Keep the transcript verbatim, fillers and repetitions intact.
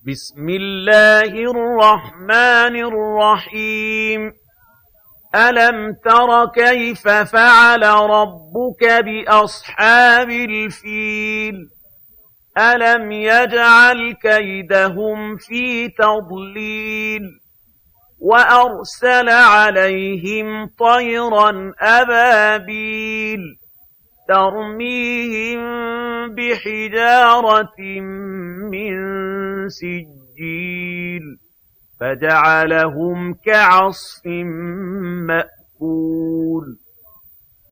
بسم الله الرحمن الرحيم ألم تر كيف فعل ربك بأصحاب الفيل ألم يجعل كيدهم في تضليل وأرسل عليهم طيرا أبابيل ترميهم بحجارة من سجيل فجعلهم كعصف مأكول